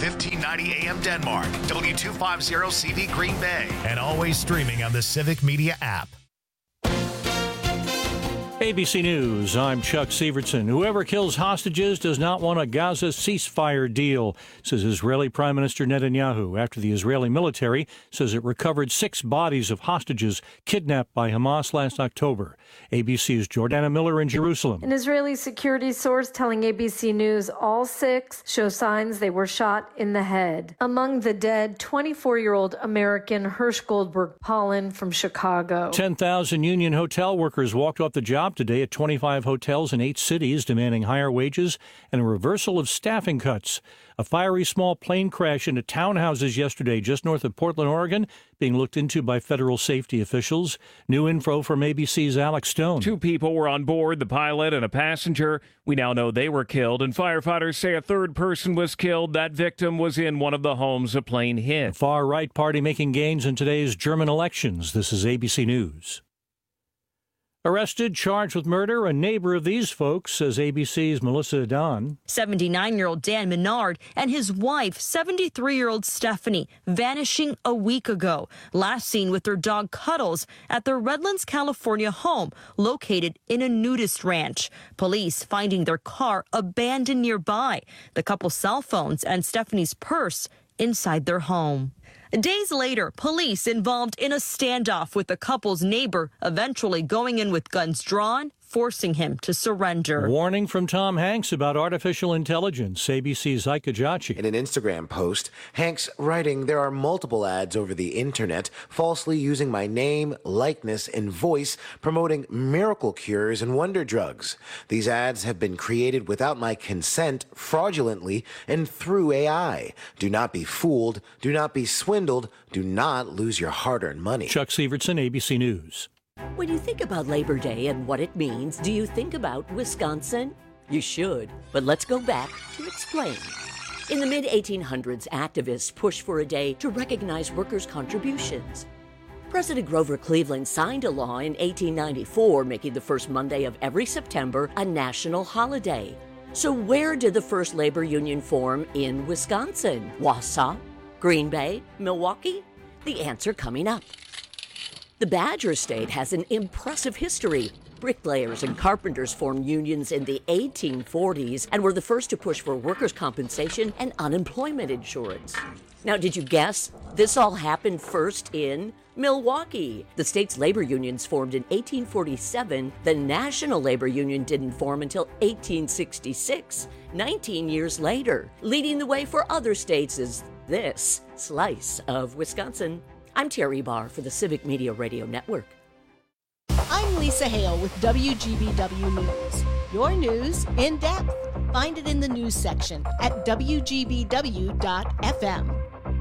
1590 AM Denmark, W250CV Green Bay, and always streaming on the Civic Media app. ABC News, I'm Chuck Sievertson. Whoever kills hostages does not want a Gaza ceasefire deal, says Israeli Prime Minister Netanyahu, after the Israeli military says it recovered 6 bodies of hostages kidnapped by Hamas last October. ABC's Jordana Miller in Jerusalem. An Israeli security source telling ABC News all 6 show signs they were shot in the head. Among the dead, 24-year-old American Hirsch Goldberg Pollen from Chicago. 10,000 union hotel workers walked off the job today at 25 hotels in 8 cities, demanding higher wages and a reversal of staffing cuts. A fiery small plane crash into townhouses yesterday just north of Portland, Oregon, being looked into by federal safety officials. New info from ABC's Alex Stone. 2 people were on board, the pilot and a passenger. We now know they were killed, and firefighters say a 3rd person was killed. That victim was in one of the homes the plane hit. The far-right party making gains in today's German elections. This is ABC News. Arrested, charged with murder, a neighbor of these folks, says ABC's Melissa Don. 79-year-old Dan Menard and his wife, 73-year-old Stephanie, vanishing a week ago. Last seen with their dog Cuddles at their Redlands, California home, located in a nudist ranch. Police finding their car abandoned nearby, the couple's cell phones and Stephanie's purse inside their home. Days later, police involved in a standoff with the couple's neighbor, eventually going in with guns drawn, forcing him to surrender. Warning from Tom Hanks about artificial intelligence. ABC's Ike Ajachi. In an Instagram post, Hanks writing, "There are multiple ads over the internet falsely using my name, likeness, and voice, promoting miracle cures and wonder drugs. These ads have been created without my consent, fraudulently, and through AI. Do not be fooled. Do not be swindled. Do not lose your hard-earned money." Chuck Sievertson, ABC News. When you think about Labor Day and what it means, do you think about Wisconsin? You should, but let's go back to explain. In the mid-1800s, activists pushed for a day to recognize workers' contributions. President Grover Cleveland signed a law in 1894 making the first Monday of every September a national holiday. So where did the first labor union form in Wisconsin? Wausau? Green Bay? Milwaukee? The answer coming up. The Badger State has an impressive history. Bricklayers and carpenters formed unions in the 1840s and were the first to push for workers' compensation and unemployment insurance. Now, did you guess? This all happened first in Milwaukee. The state's labor unions formed in 1847. The National Labor Union didn't form until 1866, 19 years later. Leading the way for other states is this slice of Wisconsin. I'm Terry Barr for the Civic Media Radio Network. I'm Lisa Hale with WGBW News. Your news in depth. Find it in the news section at WGBW.FM.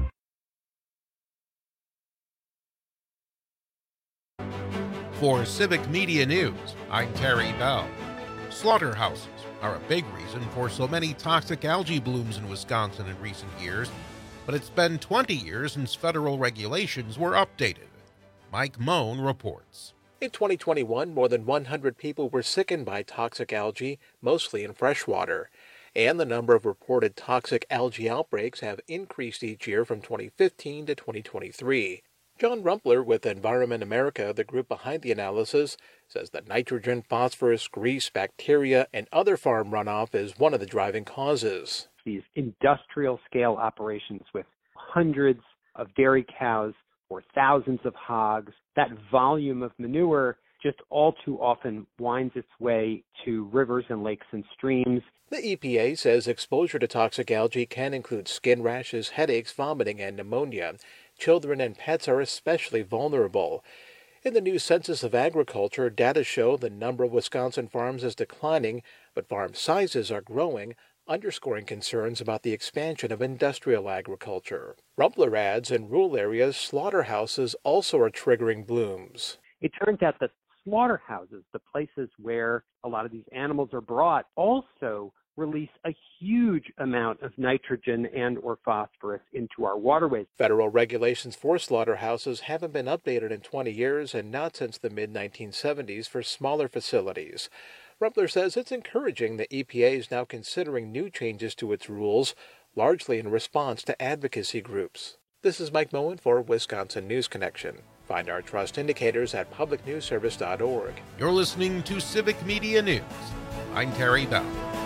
For Civic Media News, I'm Terry Bell. Slaughterhouses are a big reason for so many toxic algae blooms in Wisconsin in recent years, but it's been 20 years since federal regulations were updated. Mike Moan reports. In 2021, more than 100 people were sickened by toxic algae, mostly in freshwater. And the number of reported toxic algae outbreaks have increased each year from 2015 to 2023. John Rumpler with Environment America, the group behind the analysis, says that nitrogen, phosphorus, grease, bacteria, and other farm runoff is one of the driving causes. These industrial-scale operations with hundreds of dairy cows or thousands of hogs, that volume of manure just all too often winds its way to rivers and lakes and streams. The EPA says exposure to toxic algae can include skin rashes, headaches, vomiting, and pneumonia. Children and pets are especially vulnerable. In the new Census of Agriculture, data show the number of Wisconsin farms is declining, but farm sizes are growing, underscoring concerns about the expansion of industrial agriculture. Rumpler adds in rural areas, slaughterhouses also are triggering blooms. It turns out that slaughterhouses, the places where a lot of these animals are brought, also release a huge amount of nitrogen and or phosphorus into our waterways. Federal regulations for slaughterhouses haven't been updated in 20 years and not since the mid-1970s for smaller facilities. Rumpler says it's encouraging the EPA is now considering new changes to its rules, largely in response to advocacy groups. This is Mike Moen for Wisconsin News Connection. Find our trust indicators at publicnewsservice.org. You're listening to Civic Media News. I'm Terry Bell.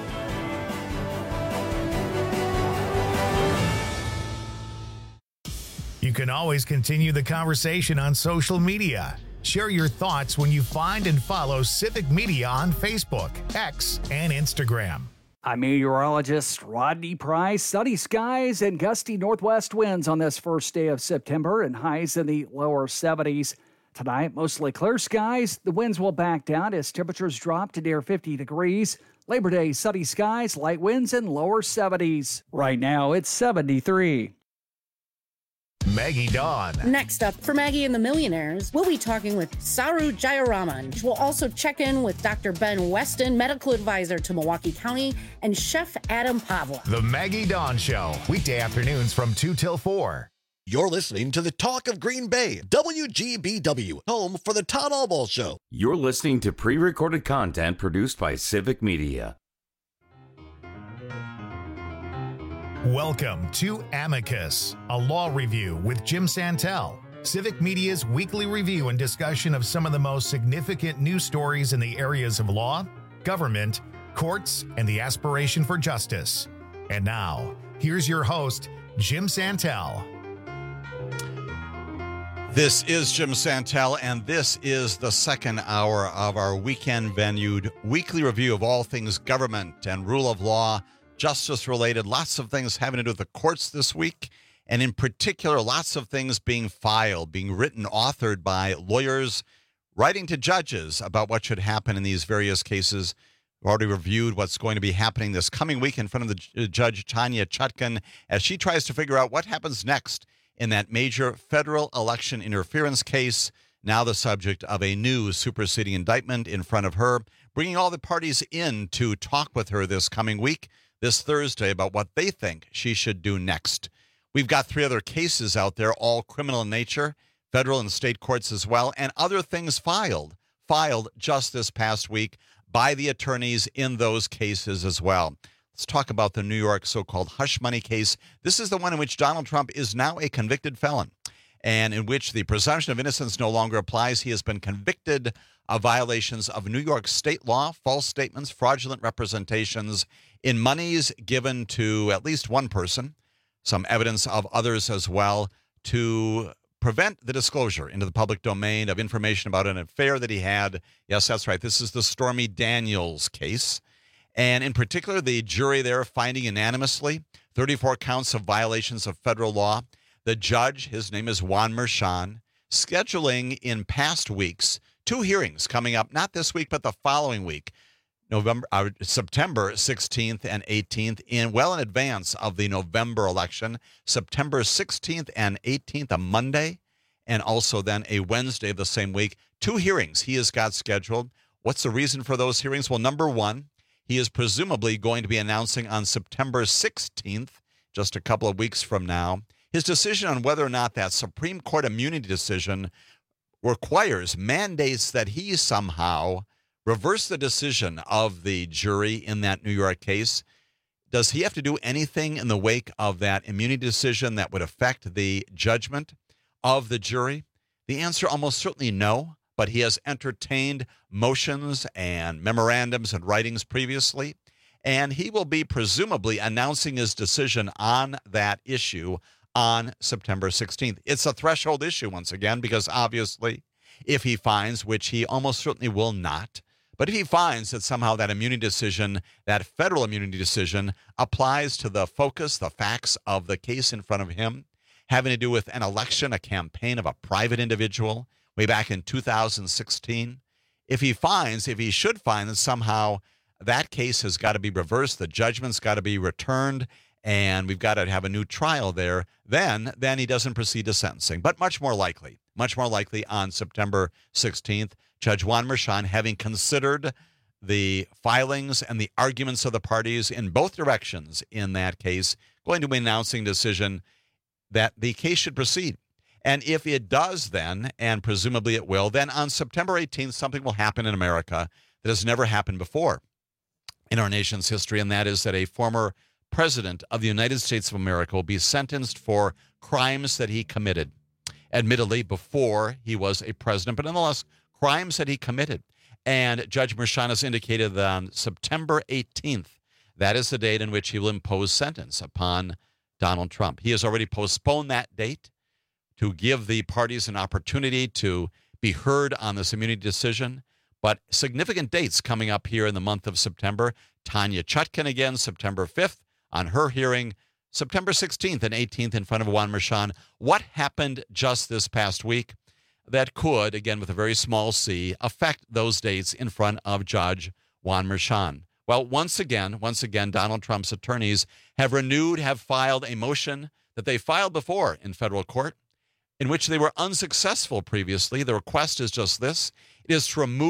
You can always continue the conversation on social media. Share your thoughts when you find and follow Civic Media on Facebook, X, and Instagram. I'm meteorologist Rodney Price. Sunny skies and gusty northwest winds on this first day of September and highs in the lower 70s. Tonight, mostly clear skies. The winds will back down as temperatures drop to near 50 degrees. Labor Day, sunny skies, light winds, and lower 70s. Right now, it's 73. Maggie Dawn. Next up, for Maggie and the Millionaires, we'll be talking with Saru Jayaraman. We'll also check in with Dr. Ben Weston, medical advisor to Milwaukee County, and Chef Adam Pavla. The Maggie Dawn Show, weekday afternoons from 2 till 4. You're listening to the Talk of Green Bay, WGBW, home for the Todd Albaugh Show. You're listening to pre-recorded content produced by Civic Media. Welcome to Amicus, a law review with Jim Santel, Civic Media's weekly review and discussion of some of the most significant news stories in the areas of law, government, courts, and the aspiration for justice. And now, here's your host, Jim Santel. This is Jim Santel, and this is the second hour of our weekend-venued weekly review of all things government and rule of law, justice-related, lots of things having to do with the courts this week, and in particular, lots of things being filed, being written, authored by lawyers, writing to judges about what should happen in these various cases. We've already reviewed what's going to be happening this coming week in front of the Judge Tanya Chutkan as she tries to figure out what happens next in that major federal election interference case, now the subject of a new superseding indictment in front of her, bringing all the parties in to talk with her this coming week, this Thursday, about what they think she should do next. We've got 3 other cases out there, all criminal in nature, federal and state courts as well, and other things filed just this past week by the attorneys in those cases as well. Let's talk about the New York so-called hush money case. This is the one in which Donald Trump is now a convicted felon, and in which the presumption of innocence no longer applies. He has been convicted of violations of New York state law, false statements, fraudulent representations in monies given to at least one person, some evidence of others as well, to prevent the disclosure into the public domain of information about an affair that he had. Yes, that's right. This is the Stormy Daniels case. And in particular, the jury there finding unanimously 34 counts of violations of federal law. The judge, his name is Juan Merchan, scheduling in past weeks 2 hearings coming up, not this week, but the following week, September 16th and 18th, in advance of the November election, September 16th and 18th, a Monday, and also then a Wednesday of the same week. 2 hearings he has got scheduled. What's the reason for those hearings? Well, number one, he is presumably going to be announcing on September 16th, just a couple of weeks from now, his decision on whether or not that Supreme Court immunity decision mandates that he somehow reverse the decision of the jury in that New York case. Does he have to do anything in the wake of that immunity decision that would affect the judgment of the jury? The answer almost certainly no, but he has entertained motions and memorandums and writings previously, and he will be presumably announcing his decision on that issue on September 16th. It's a threshold issue once again, because obviously if he finds, which he almost certainly will not, but if he finds that somehow that immunity decision, that federal immunity decision, applies to the focus, the facts of the case in front of him, having to do with an election, a campaign of a private individual way back in 2016, if he should find that somehow that case has got to be reversed, the judgment's got to be returned, and we've got to have a new trial there, then he doesn't proceed to sentencing. But much more likely on September 16th, Judge Juan Merchan, having considered the filings and the arguments of the parties in both directions in that case, going to be announcing a decision that the case should proceed. And if it does then, and presumably it will, then on September 18th, something will happen in America that has never happened before in our nation's history, and that is that a former President of the United States of America will be sentenced for crimes that he committed, admittedly before he was a president, but nonetheless, crimes that he committed. And Judge Merchan has indicated that on September 18th, that is the date in which he will impose sentence upon Donald Trump. He has already postponed that date to give the parties an opportunity to be heard on this immunity decision. But significant dates coming up here in the month of September. Tanya Chutkan again, September 5th on her hearing, September 16th and 18th in front of Juan Merchan. What happened just this past week that could, again with a very small c, affect those dates in front of Judge Juan Merchan? Well, once again, Donald Trump's attorneys have filed a motion that they filed before in federal court, in which they were unsuccessful previously. The request is just this. It's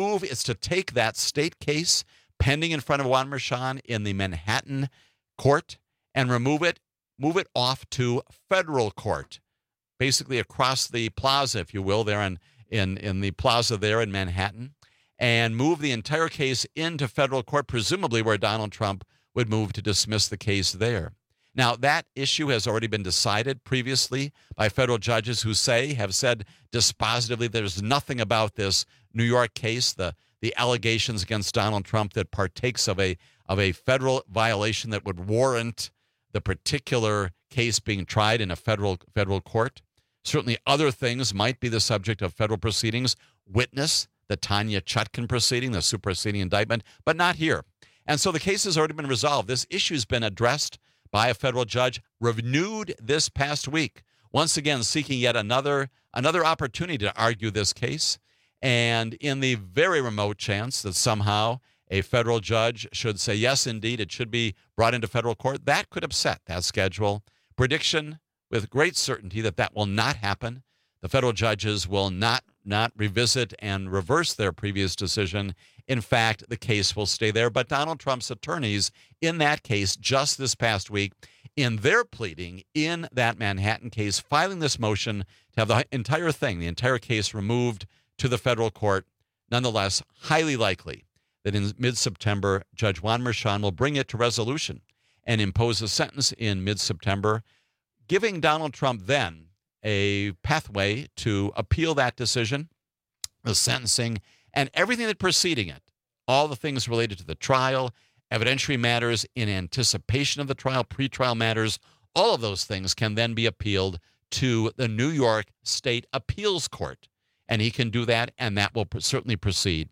to take that state case pending in front of Juan Merchan in the Manhattan court and move it off to federal court, basically across the plaza, if you will, there in the plaza there in Manhattan, and move the entire case into federal court, presumably where Donald Trump would move to dismiss the case there. Now, that issue has already been decided previously by federal judges who have said dispositively there's nothing about this New York case, the allegations against Donald Trump, that partakes of a federal violation that would warrant the particular case being tried in a federal court. Certainly other things might be the subject of federal proceedings. Witness the Tanya Chutkan proceeding, the superseding indictment, but not here. And so the case has already been resolved. This issue has been addressed by a federal judge, renewed this past week, once again seeking yet another opportunity to argue this case. And in the very remote chance that somehow a federal judge should say, yes, indeed, it should be brought into federal court, that could upset that schedule. Prediction with great certainty that will not happen. The federal judges will not revisit and reverse their previous decision. In fact, the case will stay there. But Donald Trump's attorneys in that case just this past week, in their pleading in that Manhattan case, filing this motion to have the entire case removed to the federal court, nonetheless, highly likely that in mid-September, Judge Juan Merchan will bring it to resolution and impose a sentence in mid-September, giving Donald Trump then a pathway to appeal that decision, the sentencing, and everything that preceding it, all the things related to the trial, evidentiary matters in anticipation of the trial, pretrial matters, all of those things can then be appealed to the New York State Appeals Court. And he can do that, and that will certainly proceed.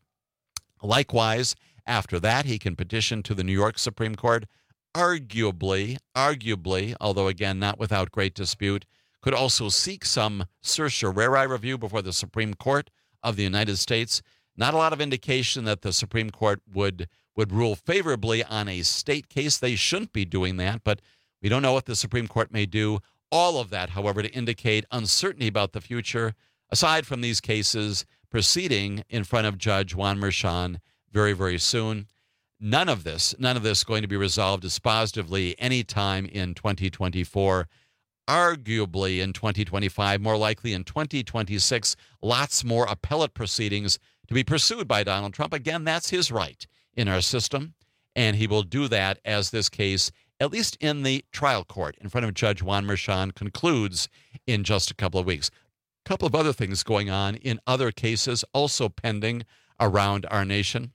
Likewise, after that, he can petition to the New York Supreme Court, arguably, although again, not without great dispute, could also seek some certiorari review before the Supreme Court of the United States. Not a lot of indication that the Supreme Court would rule favorably on a state case. They shouldn't be doing that, but we don't know what the Supreme Court may do. All of that, however, to indicate uncertainty about the future, aside from these cases proceeding in front of Judge Juan Merchan very, very soon. None of this going to be resolved dispositively anytime in 2024. Arguably in 2025, more likely in 2026, lots more appellate proceedings to be pursued by Donald Trump. Again, that's his right in our system, and he will do that as this case, at least in the trial court in front of Judge Juan Merchan, concludes in just a couple of weeks. A couple of other things going on in other cases also pending around our nation.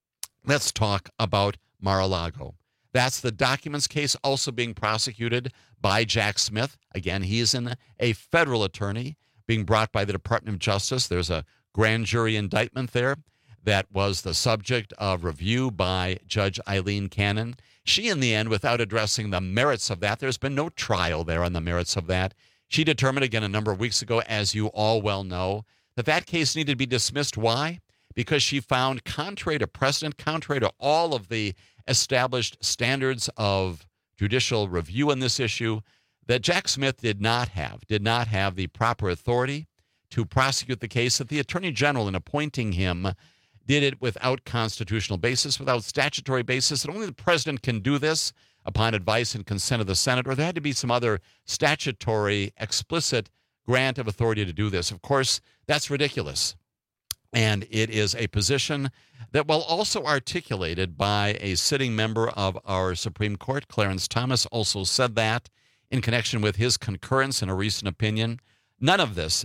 Let's talk about Mar-a-Lago. That's the documents case also being prosecuted by Jack Smith. Again, he is a federal attorney being brought by the Department of Justice. There's a grand jury indictment there that was the subject of review by Judge Eileen Cannon. She, in the end, without addressing the merits of that, there's been no trial there on the merits of that. She determined, again, a number of weeks ago, as you all well know, that case needed to be dismissed. Why? Because she found, contrary to precedent, contrary to all of the established standards of judicial review on this issue, that Jack Smith did not have the proper authority to prosecute the case, that the Attorney General, in appointing him, did it without constitutional basis, without statutory basis, that only the president can do this upon advice and consent of the Senate, or there had to be some other statutory explicit grant of authority to do this. Of course, that's ridiculous. And it is a position that, while also articulated by a sitting member of our Supreme Court, Clarence Thomas, also said that in connection with his concurrence in a recent opinion, none of this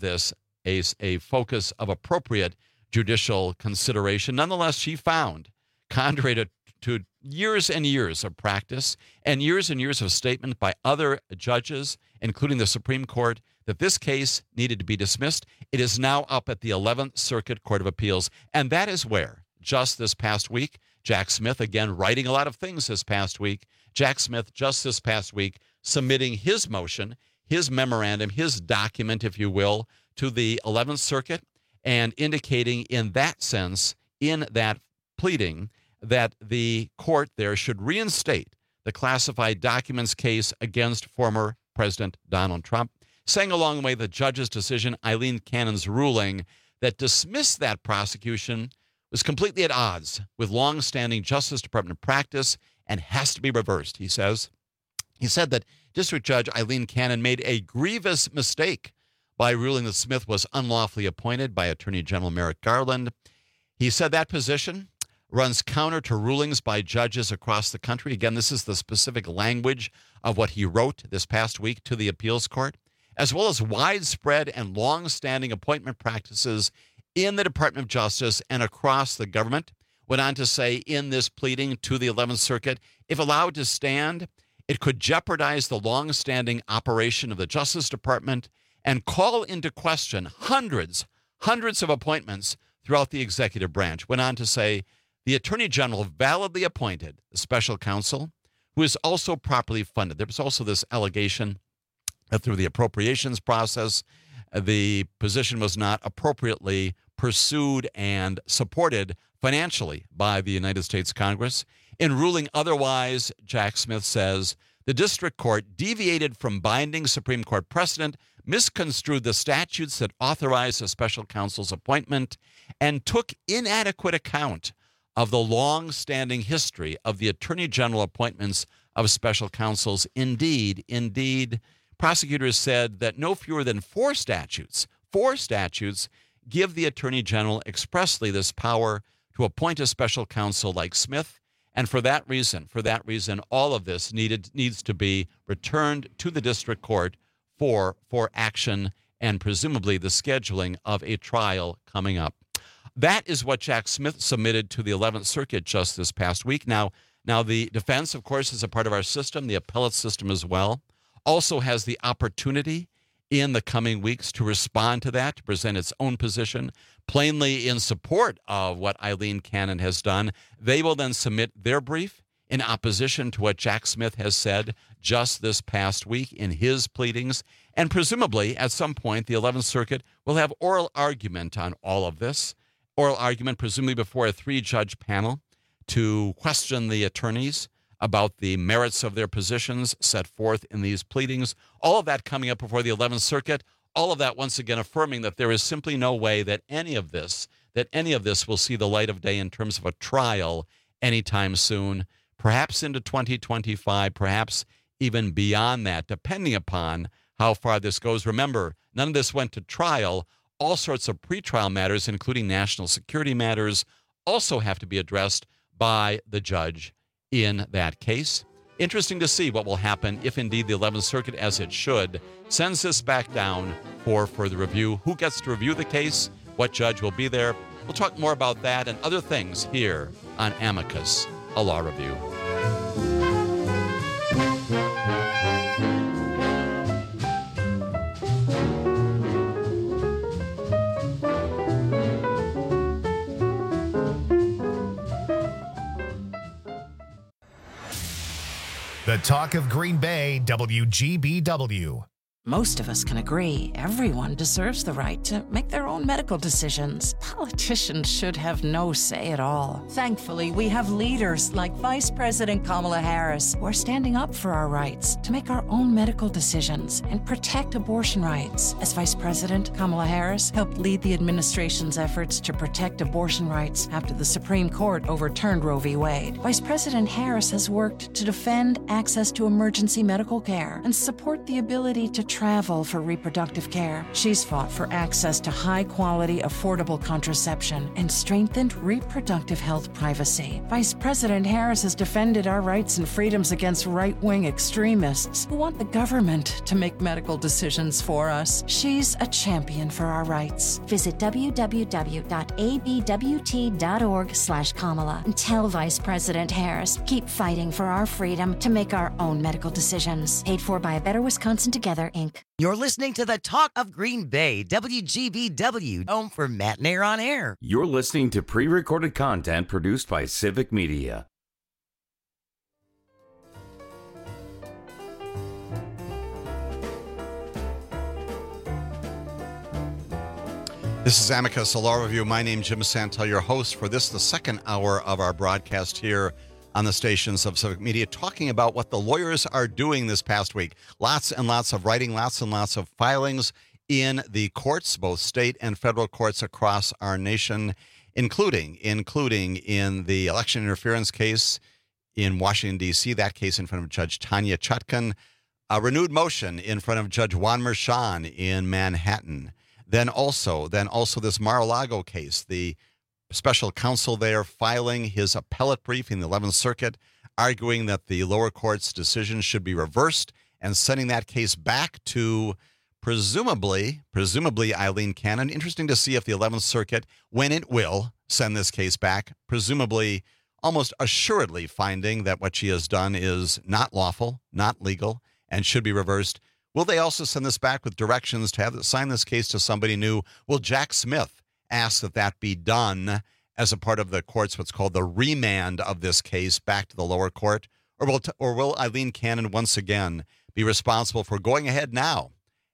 is a focus of appropriate judicial consideration. Nonetheless, she found, contrary to years and years of practice and years of statement by other judges, including the Supreme Court, that this case needed to be dismissed. It is now up at the 11th Circuit Court of Appeals, and that is where, just this past week, Jack Smith, again writing a lot of things this past week, Jack Smith just this past week submitting his motion, his memorandum, his document, if you will, to the 11th Circuit, and indicating in that sense, in that pleading, that the court there should reinstate the classified documents case against former President Donald Trump, saying along the way the judge's decision, Eileen Cannon's ruling that dismissed that prosecution, was completely at odds with longstanding Justice Department practice and has to be reversed, he says. He said that District Judge Eileen Cannon made a grievous mistake by ruling that Smith was unlawfully appointed by Attorney General Merrick Garland. He said that position runs counter to rulings by judges across the country. Again, this is the specific language of what he wrote this past week to the appeals court, as well as widespread and long-standing appointment practices in the Department of Justice and across the government. Went on to say in this pleading to the 11th Circuit, if allowed to stand, it could jeopardize the long-standing operation of the Justice Department and call into question hundreds of appointments throughout the executive branch. Went on to say the Attorney General validly appointed the special counsel, who is also properly funded. There was also this allegation that through the appropriations process, the position was not appropriately pursued and supported financially by the United States Congress. In ruling otherwise, Jack Smith says, the district court deviated from binding Supreme Court precedent, misconstrued the statutes that authorize a special counsel's appointment, and took inadequate account of the long-standing history of the Attorney General appointments of special counsels. Indeed, prosecutors said that no fewer than four statutes give the Attorney General expressly this power to appoint a special counsel like Smith. And for that reason, all of this needs to be returned to the district court for action and presumably the scheduling of a trial coming up. That is what Jack Smith submitted to the 11th Circuit just this past week. Now the defense, of course, is a part of our system, the appellate system as well, also has the opportunity in the coming weeks to respond to that, to present its own position, plainly in support of what Eileen Cannon has done. They will then submit their brief in opposition to what Jack Smith has said just this past week in his pleadings. And presumably, at some point, the 11th Circuit will have oral argument on all of this. Oral argument, presumably before a 3-judge panel, to question the attorneys about the merits of their positions set forth in these pleadings. All of that coming up before the 11th Circuit. All of that, once again, affirming that there is simply no way that any of this will see the light of day in terms of a trial anytime soon, perhaps into 2025, perhaps even beyond that, depending upon how far this goes. Remember, none of this went to trial. All sorts of pretrial matters, including national security matters, also have to be addressed by the judge in that case. Interesting to see what will happen if indeed the 11th Circuit, as it should, sends this back down for further review. Who gets to review the case? What judge will be there? We'll talk more about that and other things here on Amicus, a law review. The Talk of Green Bay, WGBW. Most of us can agree everyone deserves the right to make their own medical decisions. Politicians should have no say at all. Thankfully, we have leaders like Vice President Kamala Harris who are standing up for our rights to make our own medical decisions and protect abortion rights. As Vice President, Kamala Harris helped lead the administration's efforts to protect abortion rights after the Supreme Court overturned Roe v. Wade. Vice President Harris has worked to defend access to emergency medical care and support the ability to travel for reproductive care. She's fought for access to high-quality, affordable contraception and strengthened reproductive health privacy. Vice President Harris has defended our rights and freedoms against right-wing extremists who want the government to make medical decisions for us. She's a champion for our rights. Visit www.abwt.org/Kamala and tell Vice President Harris, keep fighting for our freedom to make our own medical decisions. Paid for by A Better Wisconsin Together, Inc. You're listening to the Talk of Green Bay, WGBW, home for Matt Nair on Air. You're listening to pre-recorded content produced by Civic Media. This is Amicus, a law review. My name is Jim Santel, your host for this, the second hour of our broadcast here on the stations of Civic Media, talking about what the lawyers are doing this past week. Lots and lots of writing, lots and lots of filings in the courts, both state and federal courts across our nation, including in the election interference case in Washington, D.C., that case in front of Judge Tanya Chutkan, a renewed motion in front of Judge Juan Merchan in Manhattan. Then also this Mar-a-Lago case, the special counsel there filing his appellate brief in the 11th Circuit, arguing that the lower court's decision should be reversed and sending that case back to presumably Eileen Cannon. Interesting to see if the 11th Circuit, when it will send this case back, presumably almost assuredly finding that what she has done is not lawful, not legal, and should be reversed. Will they also send this back with directions to sign this case to somebody new? Will Jack Smith ask that that be done as a part of the court's what's called the remand of this case back to the lower court? Or will Eileen Cannon once again be responsible for going ahead now,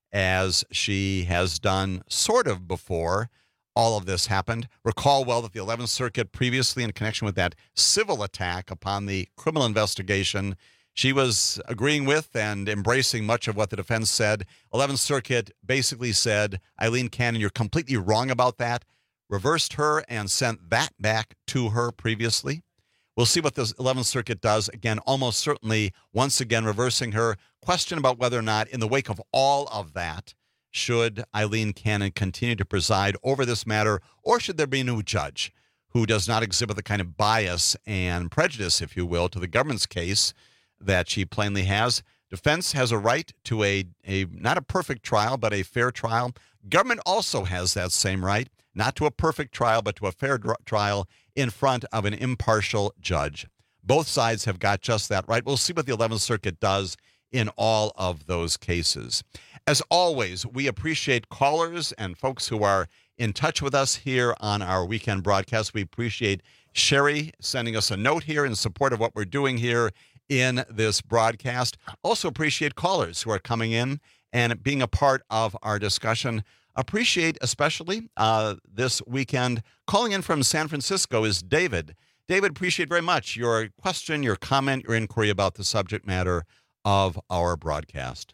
as she has done sort of before all of this happened? Recall well that the 11th Circuit previously, in connection with that civil attack upon the criminal investigation, she was agreeing with and embracing much of what the defense said. 11th Circuit basically said, Eileen Cannon, you're completely wrong about that, reversed her and sent that back to her previously. We'll see what the 11th Circuit does. Again, almost certainly, once again, reversing her. Question about whether or not, in the wake of all of that, should Eileen Cannon continue to preside over this matter, or should there be a new judge who does not exhibit the kind of bias and prejudice, if you will, to the government's case that she plainly has? Defense has a right to a not a perfect trial, but a fair trial. Government also has that same right, not to a perfect trial, but to a fair trial in front of an impartial judge. Both sides have got just that right. We'll see what the 11th Circuit does in all of those cases. As always, we appreciate callers and folks who are in touch with us here on our weekend broadcast. We appreciate Sherry sending us a note here in support of what we're doing here in this broadcast. Also appreciate callers who are coming in and being a part of our discussion. Appreciate especially this weekend. Calling in from San Francisco is David. David, appreciate very much your question, your comment, your inquiry about the subject matter of our broadcast.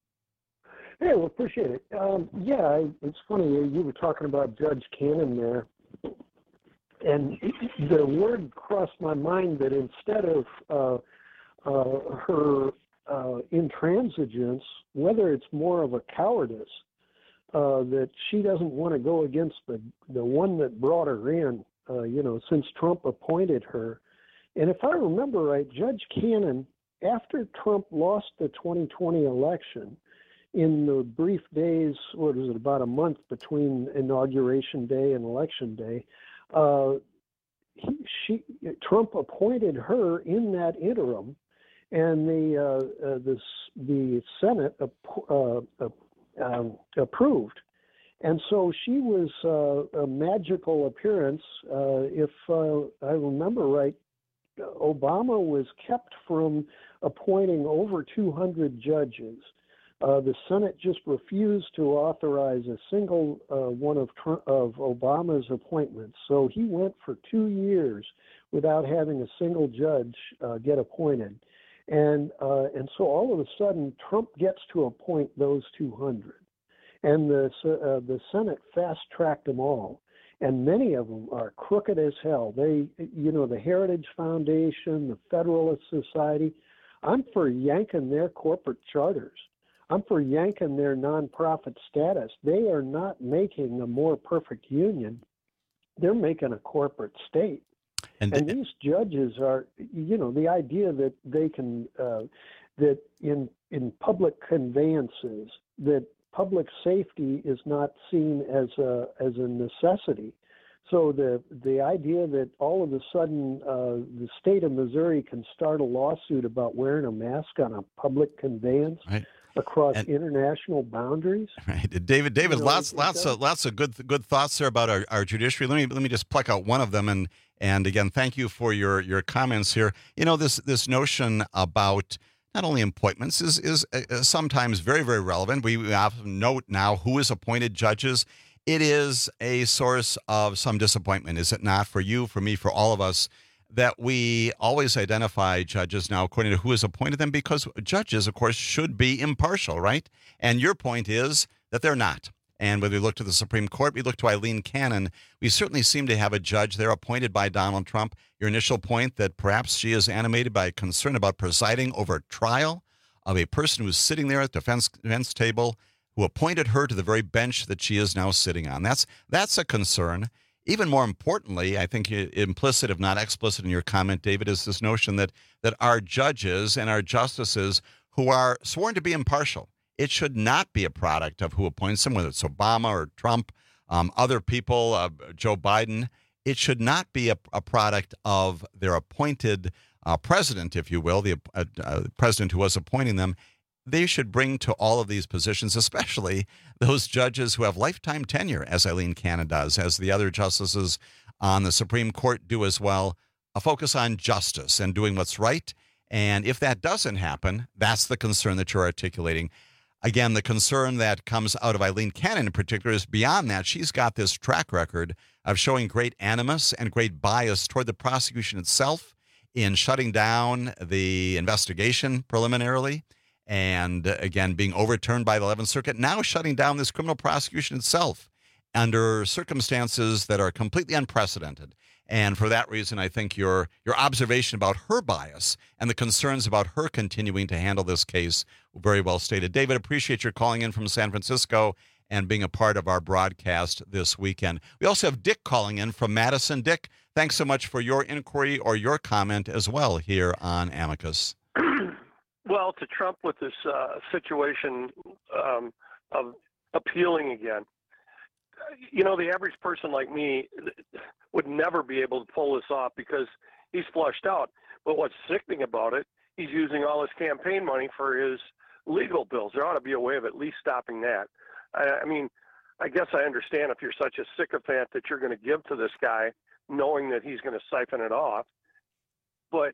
Hey, well, appreciate it. It's funny. You were talking about Judge Cannon there, and the word crossed my mind that instead of her intransigence, whether it's more of a cowardice, that she doesn't want to go against the one that brought her in, since Trump appointed her. And if I remember right, Judge Cannon, after Trump lost the 2020 election, in the brief days, about a month between Inauguration Day and Election Day, Trump appointed her in that interim, and the Senate approved. And so she was a magical appearance. If I remember right, Obama was kept from appointing over 200 judges. The Senate just refused to authorize a single one of Obama's appointments. So he went for 2 years without having a single judge get appointed. And so all of a sudden, Trump gets to appoint those 200. And the Senate fast-tracked them all. And many of them are crooked as hell. They, the Heritage Foundation, the Federalist Society, I'm for yanking their corporate charters. I'm for yanking their nonprofit status. They are not making a more perfect union. They're making a corporate state. And these judges are, the idea that they can, that in public conveyances, that public safety is not seen as a necessity. So the idea that all of a sudden the state of Missouri can start a lawsuit about wearing a mask on a public conveyance across international boundaries. Right, David, lots of good thoughts there about our judiciary. Let me just pluck out one of them, and again, thank you for your comments here. This notion about not only appointments is sometimes very, very relevant. We often note now who is appointed judges. It is a source of some disappointment, is it not, for you, for me, for all of us, that we always identify judges now according to who has appointed them, because judges, of course, should be impartial, right? And your point is that they're not. And when we look to the Supreme Court, we look to Eileen Cannon. We certainly seem to have a judge there appointed by Donald Trump. Your initial point that perhaps she is animated by concern about presiding over a trial of a person who's sitting there at the defense table, who appointed her to the very bench that she is now sitting on. That's a concern. Even more importantly, I think implicit, if not explicit in your comment, David, is this notion that our judges and our justices who are sworn to be impartial, it should not be a product of who appoints them, whether it's Obama or Trump, other people, Joe Biden. It should not be a product of their appointed president, if you will, the president who was appointing them. They should bring to all of these positions, especially those judges who have lifetime tenure, as Eileen Cannon does, as the other justices on the Supreme Court do as well, a focus on justice and doing what's right. And if that doesn't happen, that's the concern that you're articulating. Again, the concern that comes out of Eileen Cannon in particular is beyond that. She's got this track record of showing great animus and great bias toward the prosecution itself in shutting down the investigation preliminarily, and again, being overturned by the 11th Circuit, now shutting down this criminal prosecution itself under circumstances that are completely unprecedented. And for that reason, I think your observation about her bias and the concerns about her continuing to handle this case were very well stated. David, appreciate your calling in from San Francisco and being a part of our broadcast this weekend. We also have Dick calling in from Madison. Dick, thanks so much for your inquiry or your comment as well here on Amicus. Well, to Trump with this situation of appealing again, the average person like me would never be able to pull this off because he's flushed out. But what's sickening about it, he's using all his campaign money for his legal bills. There ought to be a way of at least stopping that. I mean, I guess I understand if you're such a sycophant that you're going to give to this guy knowing that he's going to siphon it off. But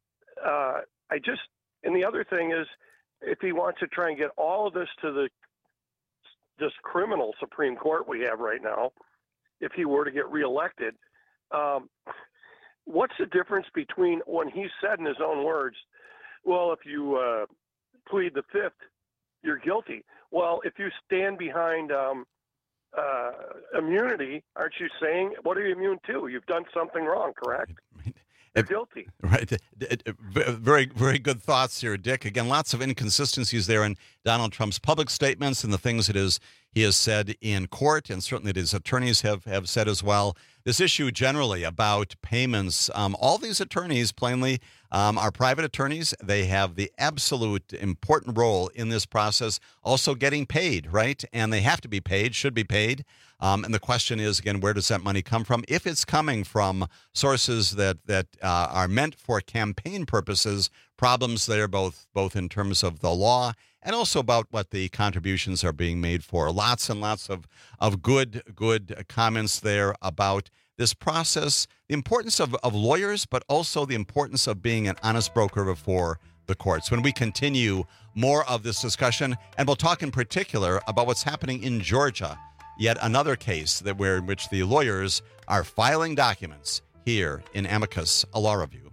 and the other thing is, if he wants to try and get all of this to this criminal Supreme Court we have right now, if he were to get reelected, what's the difference between when he said in his own words, well, if you plead the fifth, you're guilty. Well, if you stand behind immunity, aren't you saying, what are you immune to? You've done something wrong, correct? You're guilty. Right. Very, very good thoughts here, Dick. Again, lots of inconsistencies there in Donald Trump's public statements and the things that he has said in court, and certainly that his attorneys have said as well. This issue generally about payments, all these attorneys plainly are private attorneys. They have the absolute important role in this process, also getting paid, right? And they have to be paid, should be paid. And the question is, again, where does that money come from? If it's coming from sources that are meant for campaign purposes, problems there both in terms of the law and also about what the contributions are being made for. Lots and lots of good comments there about this process, the importance of lawyers, but also the importance of being an honest broker before the courts. When we continue more of this discussion, and we'll talk in particular about what's happening in Georgia, yet another case in which the lawyers are filing documents here in Amicus, a law review.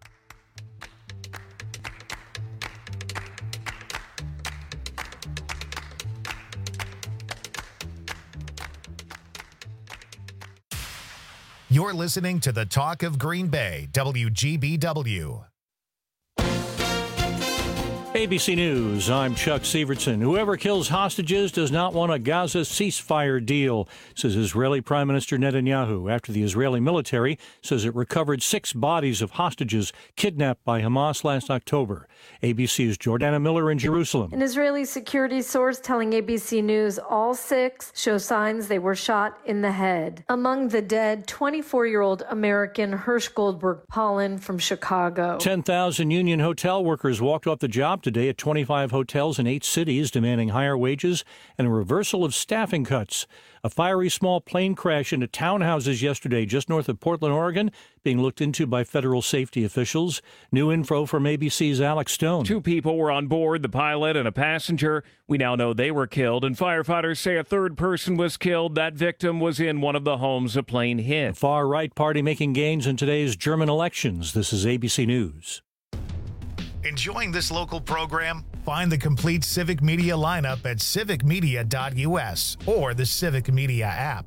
You're listening to the Talk of Green Bay, WGBW. ABC News, I'm Chuck Severson. Whoever kills hostages does not want a Gaza ceasefire deal, says Israeli Prime Minister Netanyahu, after the Israeli military says it recovered 6 bodies of hostages kidnapped by Hamas last October. ABC's Jordana Miller in Jerusalem. An Israeli security source telling ABC News all 6 show signs they were shot in the head. Among the dead, 24-year-old American Hirsch Goldberg Pollen from Chicago. 10,000 union hotel workers walked off the job today at 25 hotels in 8 cities, demanding higher wages and a reversal of staffing cuts. A fiery small plane crash into townhouses yesterday just north of Portland, Oregon, being looked into by federal safety officials. New info from ABC's Alex Stone. 2 people were on board, the pilot and a passenger. We now know they were killed, and firefighters say a 3rd person was killed. That victim was in one of the homes the plane hit. The far-right party making gains in today's German elections. This is ABC News. Enjoying this local program? Find the complete Civic Media lineup at civicmedia.us or the Civic Media app.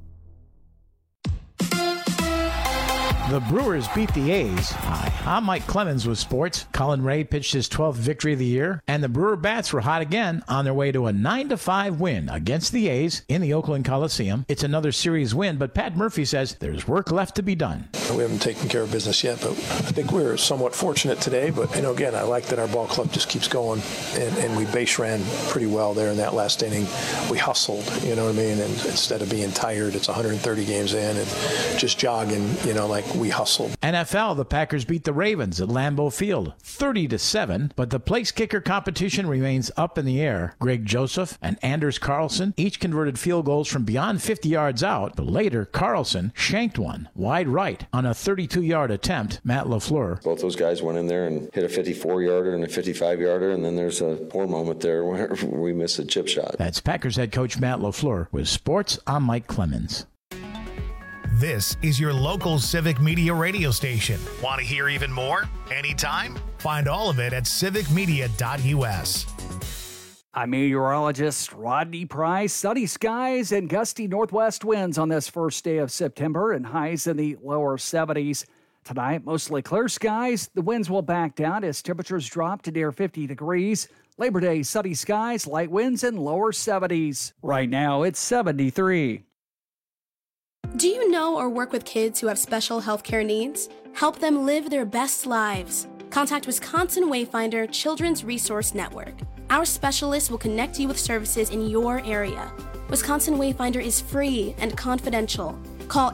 The Brewers beat the A's. Hi, I'm Mike Clemens with sports. Colin Ray pitched his 12th victory of the year, and the Brewer bats were hot again on their way to a 9-5 win against the A's in the Oakland Coliseum. It's another series win, but Pat Murphy says there's work left to be done. We haven't taken care of business yet, but I think we're somewhat fortunate today. But, again, I like that our ball club just keeps going, and we base ran pretty well there in that last inning. We hustled, you know what I mean? And instead of being tired, it's 130 games in and just jogging, like we hustled. NFL, the Packers beat the Ravens at Lambeau Field 30-7, but the place kicker competition remains up in the air. Greg Joseph and Anders Carlson each converted field goals from beyond 50 yards out, but later Carlson shanked one wide right on a 32-yard attempt. Matt LaFleur. Both those guys went in there and hit a 54-yarder and a 55-yarder, and then there's a poor moment there where we missed a chip shot. That's Packers head coach Matt LaFleur. With sports, I'm Mike Clemens. This is your local Civic Media radio station. Want to hear even more? Anytime? Find all of it at civicmedia.us. I'm meteorologist Rodney Price. Sunny skies and gusty northwest winds on this first day of September and highs in the lower 70s. Tonight, mostly clear skies. The winds will back down as temperatures drop to near 50 degrees. Labor Day, sunny skies, light winds, and lower 70s. Right now, it's 73. Do you know or work with kids who have special healthcare needs? Help them live their best lives. Contact Wisconsin Wayfinder Children's Resource Network. Our specialists will connect you with services in your area. Wisconsin Wayfinder is free and confidential. Call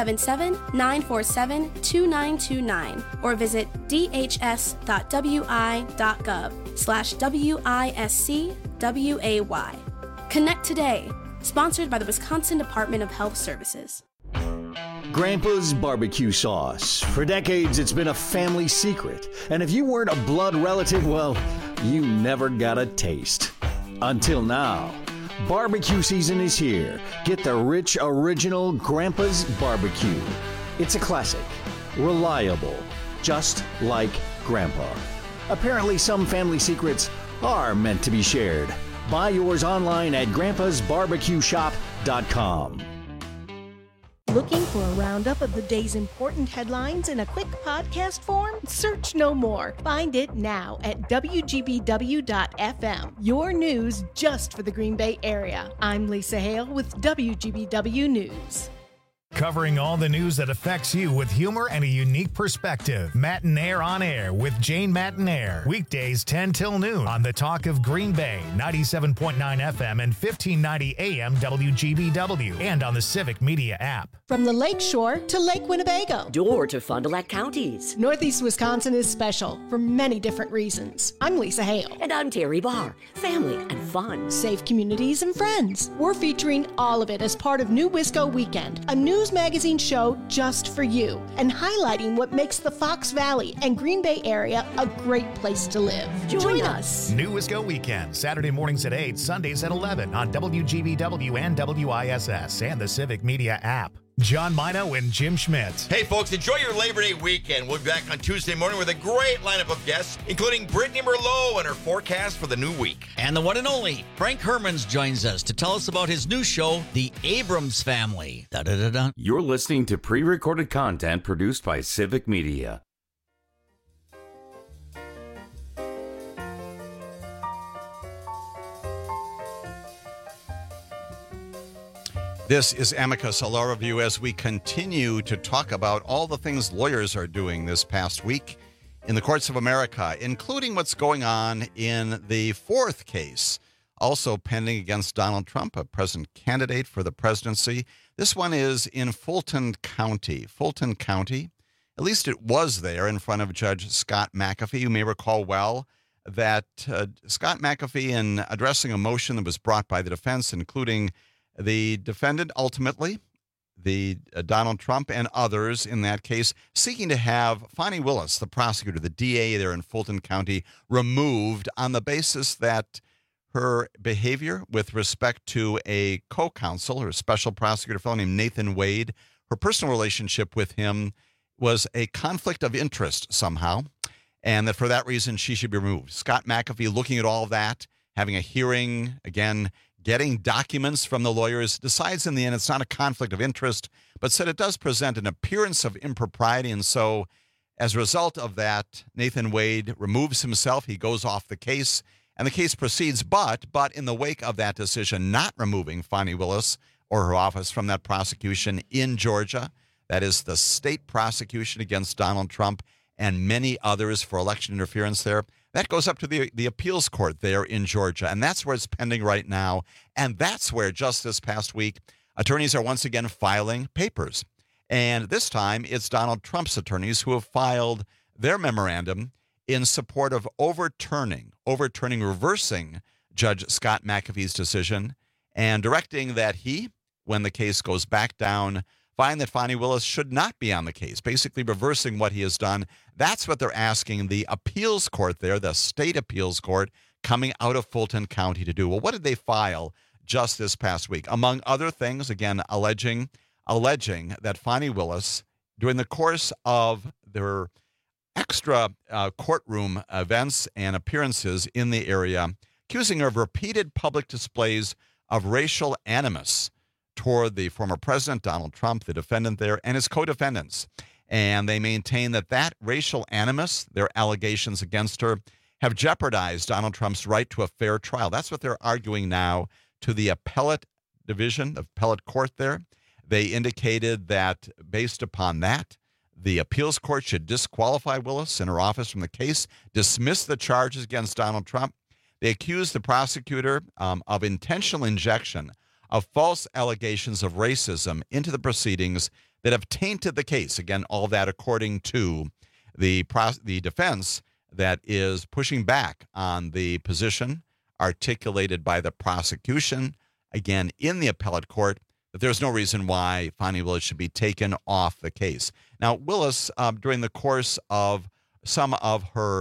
877-947-2929 or visit dhs.wi.gov/WISCWAY. Connect today. Sponsored by the Wisconsin Department of Health Services. Grandpa's barbecue sauce. For decades, it's been a family secret. And if you weren't a blood relative, well, you never got a taste. Until now. Barbecue season is here. Get the rich, original Grandpa's barbecue. It's a classic. Reliable. Just like Grandpa. Apparently, some family secrets are meant to be shared. Buy yours online at grandpasbarbecueshop.com. Looking for a roundup of the day's important headlines in a quick podcast form? Search no more. Find it now at WGBW.FM. Your news just for the Green Bay area. I'm Lisa Hale with WGBW News. Covering all the news that affects you with humor and a unique perspective. Matinaire on Air with Jane Matinaire. Weekdays 10 till noon on the Talk of Green Bay, 97.9 FM and 1590 AM WGBW, and on the Civic Media app. From the Lake Shore to Lake Winnebago. Door to Fond du Lac counties. Northeast Wisconsin is special for many different reasons. I'm Lisa Hale. And I'm Terry Barr. Family and fun. Safe communities and friends. We're featuring all of it as part of New Wisco Weekend, a news magazine show just for you, and highlighting what makes the Fox Valley and Green Bay area a great place to live. Join us. New Wisco Weekend, Saturday mornings at 8, Sundays at 11 on WGBW and WISS and the Civic Media app. John Mino and Jim Schmidt. Hey, folks, enjoy your Labor Day weekend. We'll be back on Tuesday morning with a great lineup of guests, including Brittany Merlot and her forecast for the new week. And the one and only Frank Hermans joins us to tell us about his new show, The Abrams Family. Da-da-da-da. You're listening to pre-recorded content produced by Civic Media. This is Amicus, a law review, as we continue to talk about all the things lawyers are doing this past week in the courts of America, including what's going on in the fourth case, also pending against Donald Trump, a present candidate for the presidency. This one is in Fulton County. Fulton County, at least it was there in front of Judge Scott McAfee. You may recall well that Scott McAfee, in addressing a motion that was brought by the defense, including the defendant, ultimately, the Donald Trump and others in that case, seeking to have Fani Willis, the prosecutor, the DA there in Fulton County, removed on the basis that her behavior with respect to a co-counsel, her special prosecutor, a fellow named Nathan Wade, her personal relationship with him was a conflict of interest somehow, and that for that reason she should be removed. Scott McAfee, looking at all of that, having a hearing, again, getting documents from the lawyers, decides in the end it's not a conflict of interest, but said it does present an appearance of impropriety. And so as a result of that, Nathan Wade removes himself. He goes off the case, and the case proceeds. But in the wake of that decision, not removing Fani Willis or her office from that prosecution in Georgia, that is the state prosecution against Donald Trump and many others for election interference there, that goes up to the appeals court there in Georgia, and that's where it's pending right now. And that's where, just this past week, attorneys are once again filing papers. And this time, it's Donald Trump's attorneys who have filed their memorandum in support of reversing Judge Scott McAfee's decision and directing that he, when the case goes back down, find that Fani Willis should not be on the case, basically reversing what he has done. That's what they're asking the appeals court there, the state appeals court, coming out of Fulton County to do. Well, what did they file just this past week? Among other things, again, alleging that Fani Willis, during the course of their extra courtroom events and appearances in the area, accusing her of repeated public displays of racial animus toward the former president, Donald Trump, the defendant there, and his co-defendants. And they maintain that racial animus, their allegations against her, have jeopardized Donald Trump's right to a fair trial. That's what they're arguing now to the appellate division, the appellate court there. They indicated that based upon that, the appeals court should disqualify Willis and her office from the case, dismiss the charges against Donald Trump. They accused the prosecutor of intentional injection of false allegations of racism into the proceedings that have tainted the case. Again, all that according to the defense that is pushing back on the position articulated by the prosecution, again, in the appellate court, that there's no reason why Fani Willis should be taken off the case. Now, Willis, during the course of some of her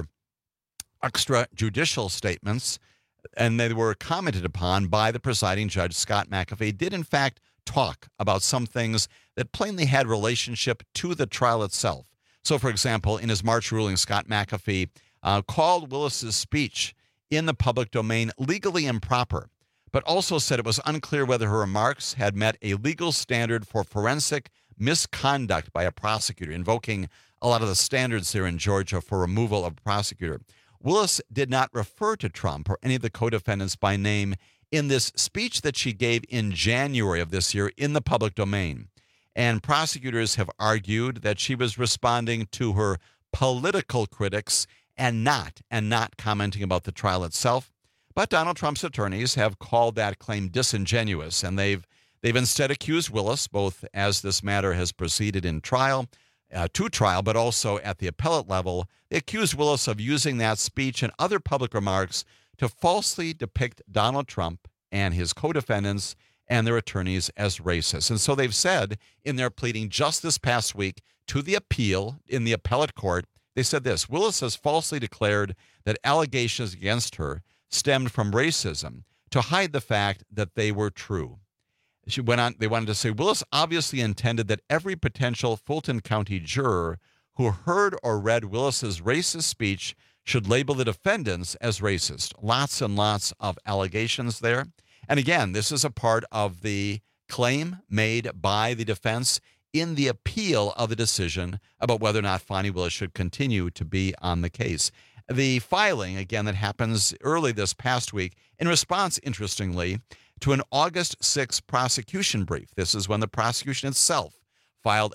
extrajudicial statements, and they were commented upon by the presiding judge, Scott McAfee, did in fact talk about some things that plainly had relationship to the trial itself. So, for example, in his March ruling, Scott McAfee called Willis's speech in the public domain legally improper, but also said it was unclear whether her remarks had met a legal standard for forensic misconduct by a prosecutor, invoking a lot of the standards there in Georgia for removal of a prosecutor. Willis did not refer to Trump or any of the co-defendants by name in this speech that she gave in January of this year in the public domain. And prosecutors have argued that she was responding to her political critics and not commenting about the trial itself. But Donald Trump's attorneys have called that claim disingenuous, and they've instead accused Willis, both as this matter has proceeded in trial, to trial, but also at the appellate level. They accused Willis of using that speech and other public remarks to falsely depict Donald Trump and his co-defendants and their attorneys as racist. And so they've said in their pleading just this past week to the appeal in the appellate court, they said this: Willis has falsely declared that allegations against her stemmed from racism to hide the fact that they were true. She went on, they wanted to say, Willis obviously intended that every potential Fulton County juror who heard or read Willis's racist speech should label the defendants as racist. Lots and lots of allegations there. And again, this is a part of the claim made by the defense in the appeal of the decision about whether or not Fani Willis should continue to be on the case. The filing, again, that happens early this past week, in response, interestingly, to an August 6 prosecution brief. This is when the prosecution itself filed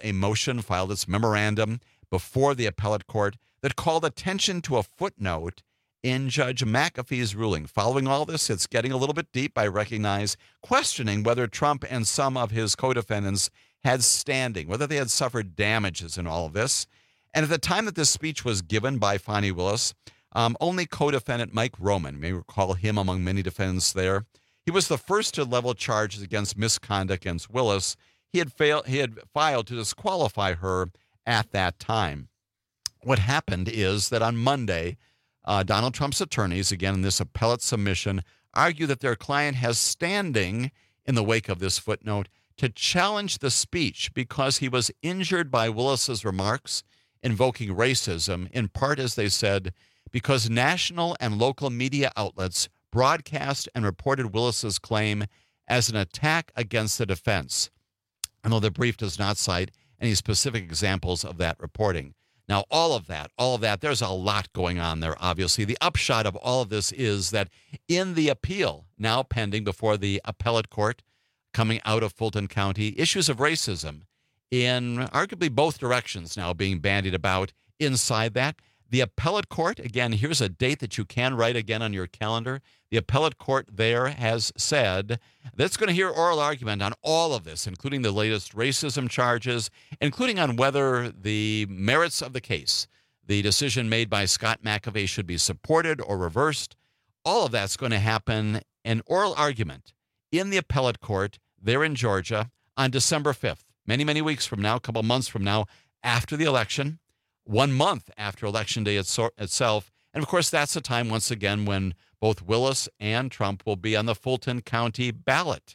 its memorandum before the appellate court that called attention to a footnote in Judge McAfee's ruling. Following all this, it's getting a little bit deep, I recognize, questioning whether Trump and some of his co-defendants had standing, whether they had suffered damages in all of this. And at the time that this speech was given by Fani Willis, only co-defendant Mike Roman, you may recall him among many defendants there, he was the first to level charges against misconduct against Willis. He had filed to disqualify her at that time. What happened is that on Monday, Donald Trump's attorneys, again in this appellate submission, argue that their client has standing in the wake of this footnote to challenge the speech because he was injured by Willis's remarks invoking racism, in part, as they said, because national and local media outlets broadcast and reported Willis's claim as an attack against the defense. I know the brief does not cite any specific examples of that reporting. Now, all of that, there's a lot going on there, obviously. The upshot of all of this is that in the appeal now pending before the appellate court coming out of Fulton County, issues of racism in arguably both directions now being bandied about inside that. The appellate court, again, here's a date that you can write again on your calendar. The appellate court there has said that it's going to hear oral argument on all of this, including the latest racism charges, including on whether the merits of the case, the decision made by Scott McAfee, should be supported or reversed. All of that's going to happen in oral argument in the appellate court there in Georgia on December 5th, many, many weeks from now, a couple months from now, after the election. 1 month after Election Day itself. And, of course, that's the time, once again, when both Willis and Trump will be on the Fulton County ballot.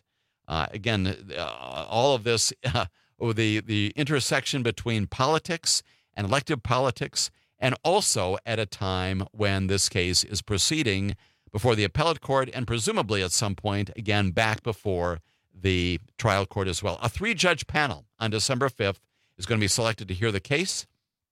All of this, the intersection between politics and elective politics, and also at a time when this case is proceeding before the appellate court and presumably at some point, again, back before the trial court as well. A 3-judge panel on December 5th is going to be selected to hear the case.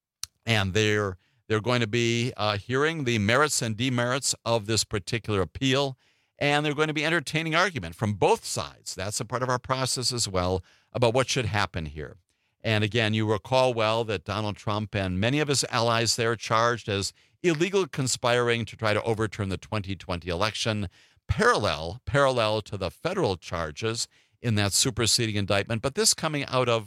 And they're going to be hearing the merits and demerits of this particular appeal, and they're going to be entertaining argument from both sides. That's a part of our process as well about what should happen here. And again, you recall well that Donald Trump and many of his allies there charged as illegal conspiring to try to overturn the 2020 election, parallel to the federal charges in that superseding indictment. But this coming out of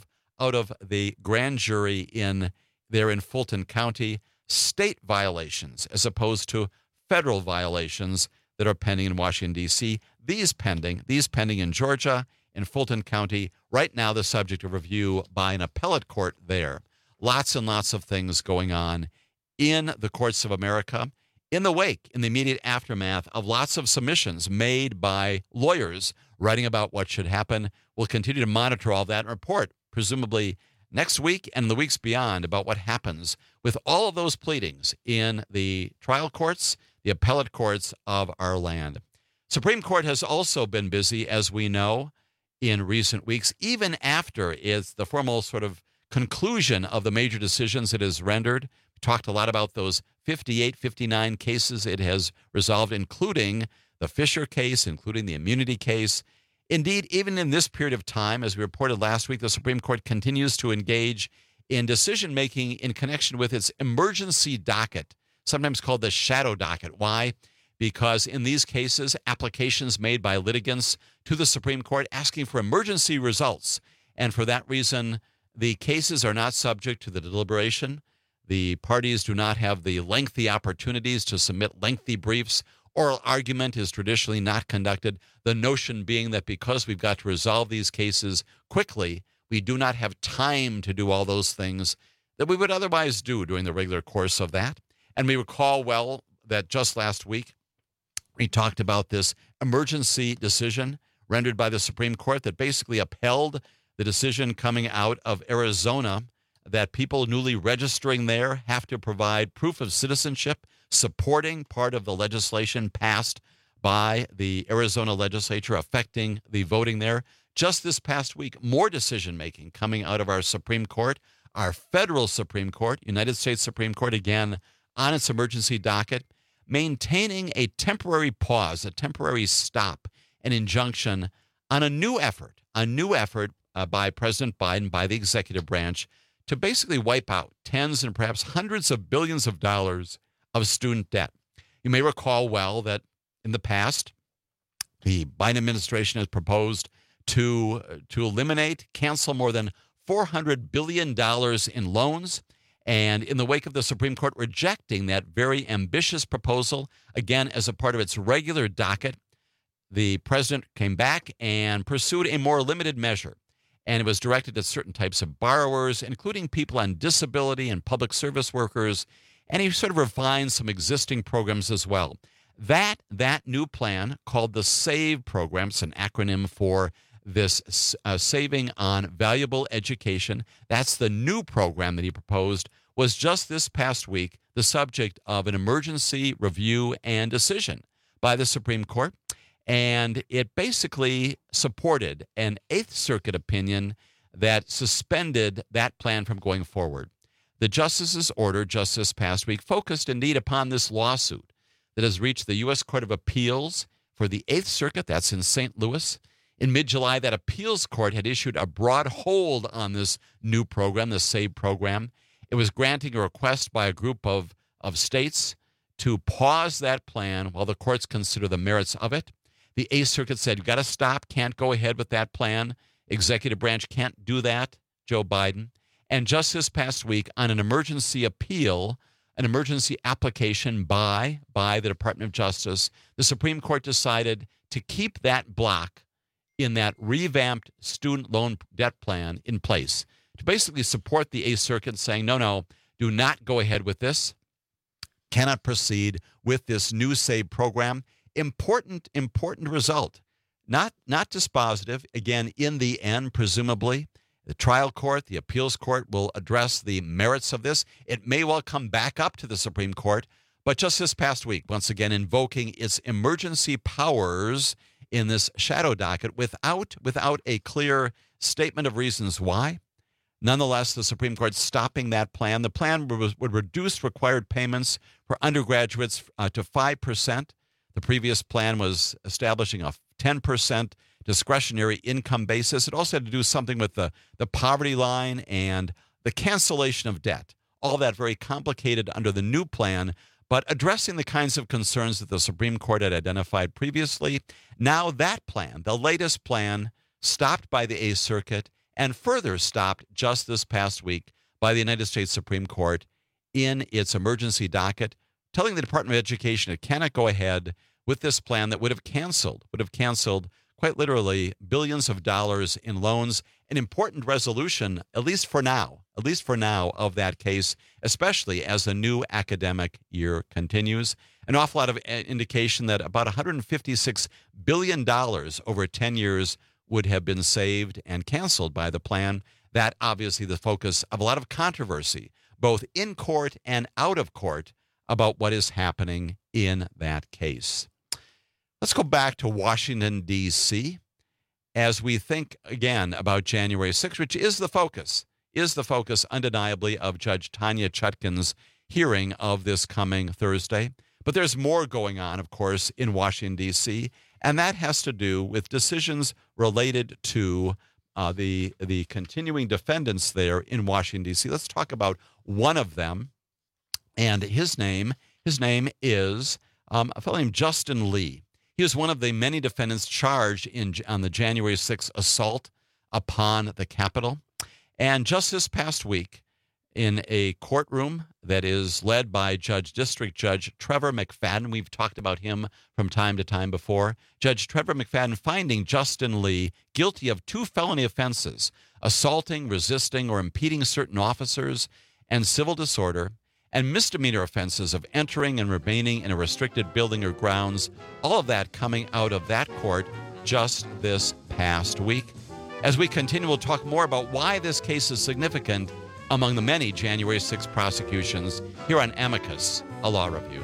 the grand jury there in Fulton County, state violations as opposed to federal violations that are pending in Washington, D.C. These pending in Georgia, in Fulton County, right now the subject of review by an appellate court there. Lots and lots of things going on in the courts of America in the immediate aftermath of lots of submissions made by lawyers writing about what should happen. We'll continue to monitor all that and report, presumably next week and the weeks beyond, about what happens with all of those pleadings in the trial courts, the appellate courts of our land. Supreme Court has also been busy, as we know, in recent weeks, even after it's the formal sort of conclusion of the major decisions it has rendered. We talked a lot about those 58, 59 cases it has resolved, including the Fisher case, including the immunity case. Indeed, even in this period of time, as we reported last week, the Supreme Court continues to engage in decision-making in connection with its emergency docket, sometimes called the shadow docket. Why? Because in these cases, applications made by litigants to the Supreme Court asking for emergency results. And for that reason, the cases are not subject to the deliberation. The parties do not have the lengthy opportunities to submit lengthy briefs. Oral argument is traditionally not conducted, the notion being that because we've got to resolve these cases quickly, we do not have time to do all those things that we would otherwise do during the regular course of that. And we recall well that just last week, we talked about this emergency decision rendered by the Supreme Court that basically upheld the decision coming out of Arizona that people newly registering there have to provide proof of citizenship supporting part of the legislation passed by the Arizona legislature affecting the voting there. Just this past week, more decision-making coming out of our Supreme Court, our federal Supreme Court, United States Supreme Court, again, on its emergency docket, maintaining a temporary pause, a temporary stop an injunction on a new effort by President Biden, by the executive branch, to basically wipe out tens and perhaps hundreds of billions of dollars of student debt. You may recall well that in the past, the Biden administration has proposed to cancel more than $400 billion in loans. And in the wake of the Supreme Court rejecting that very ambitious proposal, again, as a part of its regular docket, the president came back and pursued a more limited measure. And it was directed at certain types of borrowers, including people on disability and public service workers. And he sort of refined some existing programs as well. That new plan, called the SAVE program, it's an acronym for this Saving on Valuable Education. That's the new program that he proposed, was just this past week the subject of an emergency review and decision by the Supreme Court. And it basically supported an Eighth Circuit opinion that suspended that plan from going forward. The justice's order just this past week focused indeed upon this lawsuit that has reached the U.S. Court of Appeals for the Eighth Circuit. That's in St. Louis. In mid-July, that appeals court had issued a broad hold on this new program, the SAVE program. It was granting a request by a group of states to pause that plan while the courts consider the merits of it. The Eighth Circuit said, you got to stop, can't go ahead with that plan. Executive branch can't do that, Joe Biden. And just this past week, on an emergency appeal, an emergency application by the Department of Justice, the Supreme Court decided to keep that block in that revamped student loan debt plan in place, to basically support the Eighth Circuit saying, no, do not go ahead with this, cannot proceed with this new SAVE program. Important result. Not dispositive. Again, in the end, presumably, the trial court, the appeals court will address the merits of this. It may well come back up to the Supreme Court, but just this past week, once again, invoking its emergency powers in this shadow docket without a clear statement of reasons why. Nonetheless, the Supreme Court stopping that plan. The plan would reduce required payments for undergraduates to 5%. The previous plan was establishing a 10% discretionary income basis. It also had to do something with the poverty line and the cancellation of debt. All that very complicated under the new plan, but addressing the kinds of concerns that the Supreme Court had identified previously. Now that plan, the latest plan, stopped by the Eighth Circuit and further stopped just this past week by the United States Supreme Court in its emergency docket, telling the Department of Education it cannot go ahead with this plan that would have canceled quite literally billions of dollars in loans. An important resolution, at least for now, of that case, especially as the new academic year continues. An awful lot of indication that about $156 billion over 10 years would have been saved and canceled by the plan. That obviously the focus of a lot of controversy, both in court and out of court, about what is happening in that case. Let's go back to Washington, D.C., as we think again about January 6th, which is the focus undeniably of Judge Tanya Chutkan's hearing of this coming Thursday. But there's more going on, of course, in Washington, D.C., and that has to do with decisions related to the continuing defendants there in Washington, D.C. Let's talk about one of them, and his name is a fellow named Justin Lee. He was one of the many defendants charged on the January 6th assault upon the Capitol. And just this past week, in a courtroom that is led by District Judge Trevor McFadden, we've talked about him from time to time before, Judge Trevor McFadden finding Justin Lee guilty of 2 felony offenses, assaulting, resisting, or impeding certain officers, and civil disorder, and misdemeanor offenses of entering and remaining in a restricted building or grounds, all of that coming out of that court just this past week. As we continue, we'll talk more about why this case is significant among the many January 6 prosecutions here on Amicus, a law review.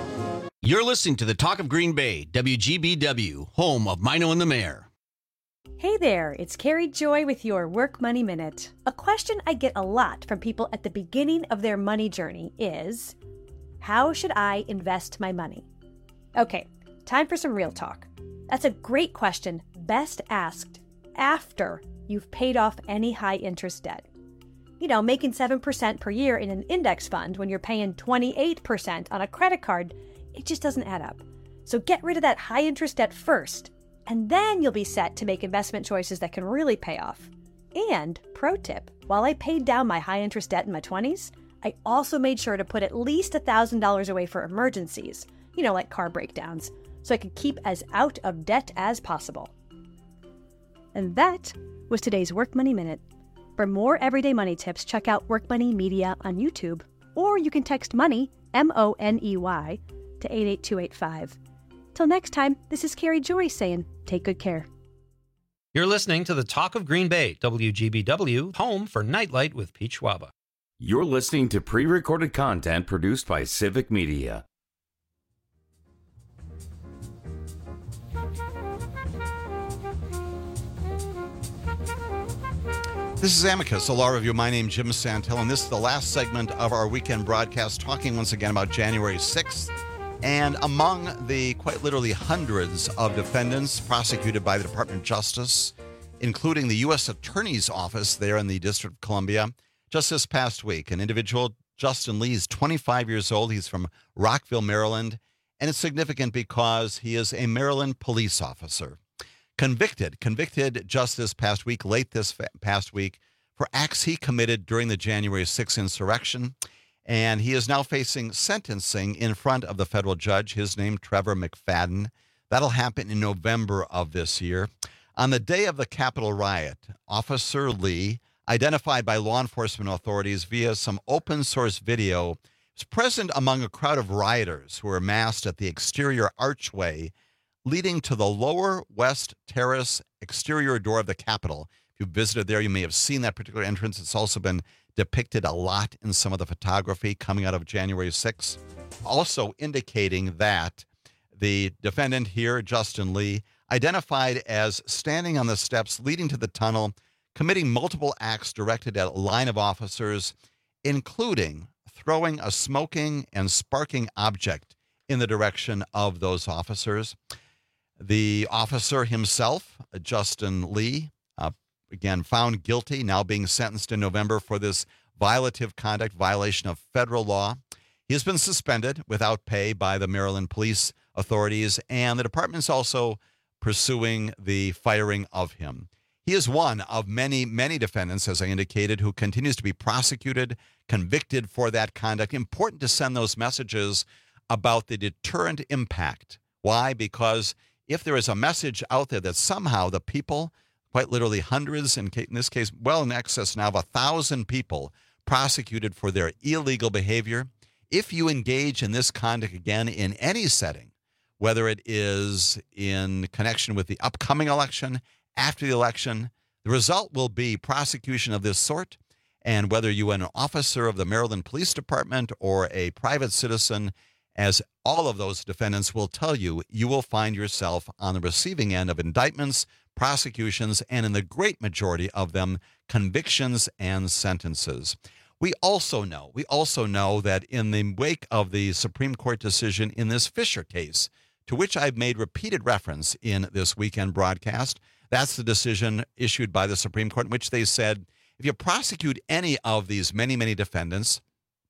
You're listening to the Talk of Green Bay, WGBW, home of Mino and the Mayor. Hey there, it's Carrie Joy with your Work Money Minute. A question I get a lot from people at the beginning of their money journey is, how should I invest my money? Okay, time for some real talk. That's a great question, best asked after you've paid off any high-interest debt. You know, making 7% per year in an index fund when you're paying 28% on a credit card, it just doesn't add up. So get rid of that high-interest debt first, and then you'll be set to make investment choices that can really pay off. And, pro tip, while I paid down my high-interest debt in my 20s, I also made sure to put at least $1,000 away for emergencies, you know, like car breakdowns, so I could keep as out of debt as possible. And that was today's Work Money Minute. For more everyday money tips, check out Work Money Media on YouTube, or you can text MONEY, MONEY, to 88285. Till next time, this is Carrie Joy saying, take good care. You're listening to the Talk of Green Bay, WGBW, home for Nightlight with Pete Schwaba. You're listening to pre-recorded content produced by Civic Media. This is Amicus, a law review. My name is Jim Santel, and this is the last segment of our weekend broadcast, talking once again about January 6th. And among the quite literally hundreds of defendants prosecuted by the Department of Justice, including the U.S. Attorney's Office there in the District of Columbia, just this past week, an individual, Justin Lee, is 25 years old. He's from Rockville, Maryland, and it's significant because he is a Maryland police officer. Convicted just this past week, late this past week, for acts he committed during the January 6th insurrection. And he is now facing sentencing in front of the federal judge, his name, Trevor McFadden. That'll happen in November of this year. On the day of the Capitol riot, Officer Lee, identified by law enforcement authorities via some open source video, was present among a crowd of rioters who were massed at the exterior archway leading to the lower west terrace exterior door of the Capitol. If you've visited there, you may have seen that particular entrance. It's also been depicted a lot in some of the photography coming out of January 6th, also indicating that the defendant here, Justin Lee, identified as standing on the steps leading to the tunnel, committing multiple acts directed at a line of officers, including throwing a smoking and sparking object in the direction of those officers. The officer himself, Justin Lee, again, found guilty, now being sentenced in November for this violative conduct, violation of federal law. He has been suspended without pay by the Maryland police authorities, and the department is also pursuing the firing of him. He is one of many, many defendants, as I indicated, who continues to be prosecuted, convicted for that conduct. Important to send those messages about the deterrent impact. Why? Because if there is a message out there that somehow the people, quite literally hundreds, in this case, well in excess now of 1,000 people prosecuted for their illegal behavior, if you engage in this conduct again in any setting, whether it is in connection with the upcoming election, after the election, the result will be prosecution of this sort. And whether you are an officer of the Maryland Police Department or a private citizen, as all of those defendants will tell you, you will find yourself on the receiving end of indictments, prosecutions, and in the great majority of them, convictions and sentences. We also know that in the wake of the Supreme Court decision in this Fisher case, to which I've made repeated reference in this weekend broadcast, that's the decision issued by the Supreme Court in which they said, if you prosecute any of these many, many defendants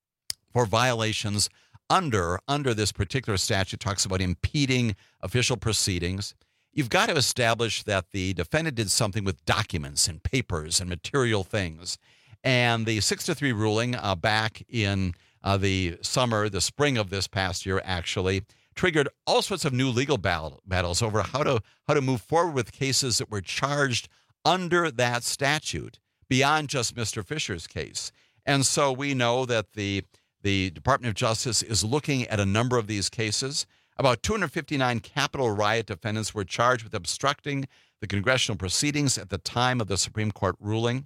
for violations under this particular statute, talks about impeding official proceedings, you've got to establish that the defendant did something with documents and papers and material things. And the 6-3 ruling back in the spring of this past year, actually, triggered all sorts of new legal battles over how to move forward with cases that were charged under that statute beyond just Mr. Fisher's case. And so we know that the Department of Justice is looking at a number of these cases. About 259 Capitol riot defendants were charged with obstructing the congressional proceedings at the time of the Supreme Court ruling.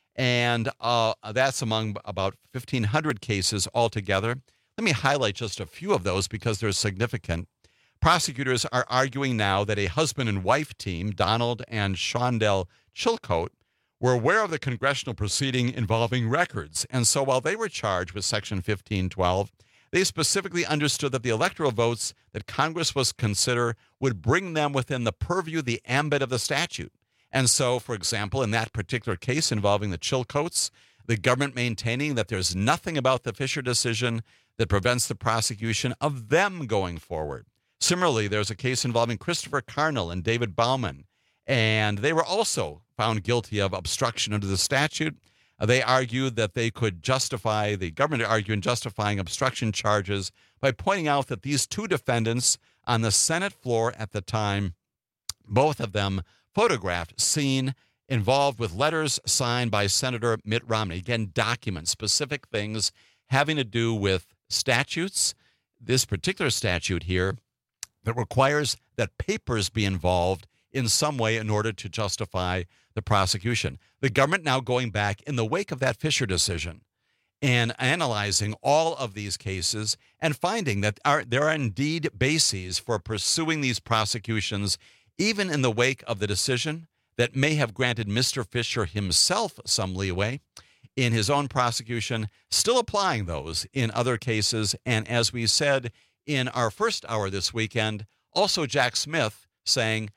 And that's among about 1,500 cases altogether. Let me highlight just a few of those because they're significant. prosecutors are arguing now that a husband and wife team, Donald and Shondell Chilcote, were aware of the congressional proceeding involving records. And so while they were charged with Section 1512, they specifically understood that the electoral votes that Congress was consider would bring them within the purview, the ambit of the statute. And so, for example, in that particular case involving the Chilcotes, the government maintaining that there's nothing about the Fisher decision that prevents the prosecution of them going forward. Similarly, there's a case involving Christopher Carnell and David Bauman, and they were also found guilty of obstruction under the statute. They argued that they could justify, the government argued in justifying obstruction charges by pointing out that these two defendants on the Senate floor at the time, both of them photographed, seen, involved with letters signed by Senator Mitt Romney. Again, documents, specific things having to do with statutes. This particular statute here that requires that papers be involved in some way in order to justify the prosecution. The government now going back in the wake of that Fisher decision and analyzing all of these cases and finding that there are indeed bases for pursuing these prosecutions, even in the wake of the decision that may have granted Mr. Fisher himself some leeway in his own prosecution, still applying those in other cases. And as we said in our first hour this weekend, also Jack Smith saying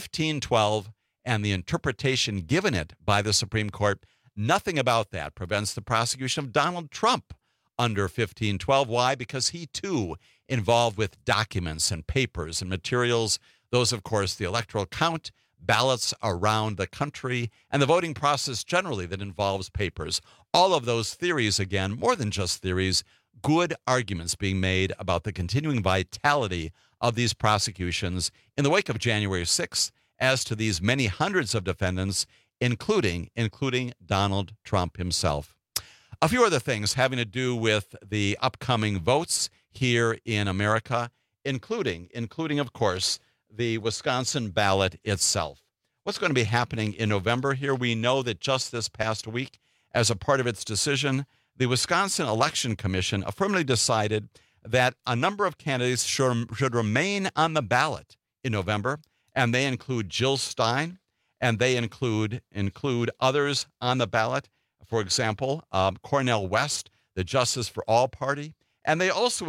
1512 and the interpretation given it by the Supreme Court, nothing about that prevents the prosecution of Donald Trump under 1512. Why? Because he, too, involved with documents and papers and materials. Those, of course, the electoral count, ballots around the country, and the voting process generally that involves papers. All of those theories, again, more than just theories, good arguments being made about the continuing vitality of these prosecutions in the wake of January 6th as to these many hundreds of defendants, including Donald Trump himself. A few other things having to do with the upcoming votes here in America, including, of course, the Wisconsin ballot itself. What's going to be happening in November here? We know that just this past week, as a part of its decision, the Wisconsin Election Commission affirmatively decided that a number of candidates should remain on the ballot in November, and they include Jill Stein, and they include others on the ballot. For example, Cornel West, the Justice for All Party, and they also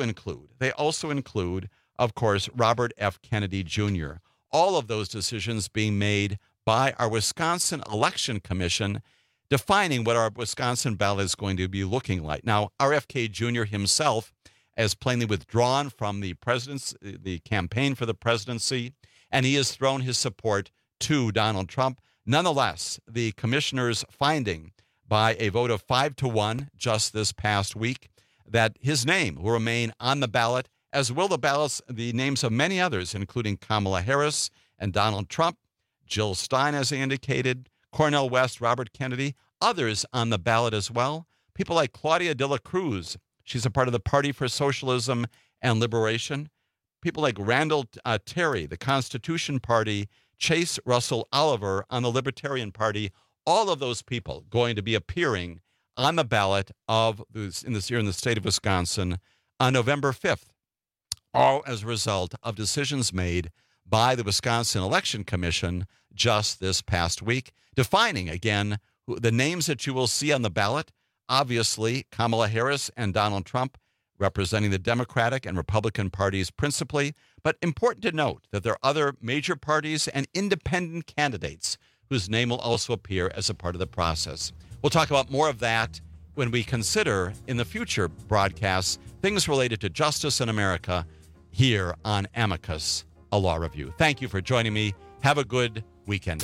include, of course, Robert F. Kennedy Jr. All of those decisions being made by our Wisconsin Election Commission, defining what our Wisconsin ballot is going to be looking like. Now, RFK Jr. himself has plainly withdrawn from the campaign for the presidency, and he has thrown his support to Donald Trump. Nonetheless, the commissioner's finding by a vote of 5-1 just this past week that his name will remain on the ballot, as will the names of many others, including Kamala Harris and Donald Trump, Jill Stein, as I indicated, Cornel West, Robert Kennedy, others on the ballot as well. People like Claudia de la Cruz. She's a part of the Party for Socialism and Liberation. People like Randall Terry, the Constitution Party, Chase Russell Oliver on the Libertarian Party. All of those people going to be appearing on the ballot in the state of Wisconsin on November 5th, all as a result of decisions made by the Wisconsin Election Commission just this past week, defining, again, the names that you will see on the ballot. Obviously, Kamala Harris and Donald Trump representing the Democratic and Republican parties principally, but important to note that there are other major parties and independent candidates whose name will also appear as a part of the process. We'll talk about more of that when we consider in the future broadcasts things related to justice in America here on Amicus, a law review. Thank you for joining me. Have a good weekend.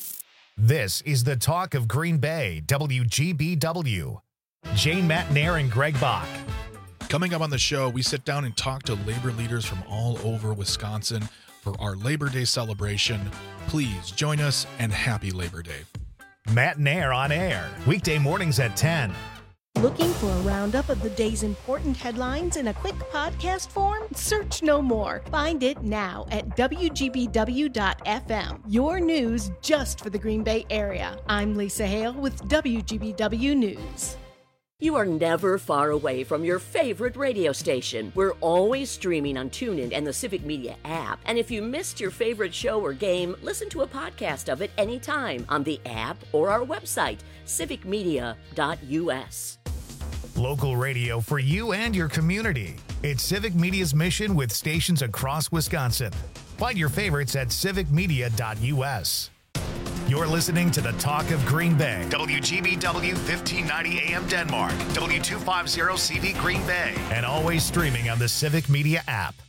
This is the Talk of Green Bay, WGBW. Jane Matnair and Greg Bach. Coming up on the show, we sit down and talk to labor leaders from all over Wisconsin for our Labor Day celebration. Please join us, and happy Labor Day. Matnair on air, weekday mornings at 10. Looking for a roundup of the day's important headlines in a quick podcast form? Search no more. Find it now at WGBW.FM. Your news just for the Green Bay area. I'm Lisa Hale with WGBW News. You are never far away from your favorite radio station. We're always streaming on TuneIn and the Civic Media app. And if you missed your favorite show or game, listen to a podcast of it anytime on the app or our website, civicmedia.us. Local radio for you and your community. It's Civic Media's mission with stations across Wisconsin. Find your favorites at civicmedia.us. You're listening to the Talk of Green Bay. WGBW 1590 AM Denmark. W250 CV Green Bay. And always streaming on the Civic Media app.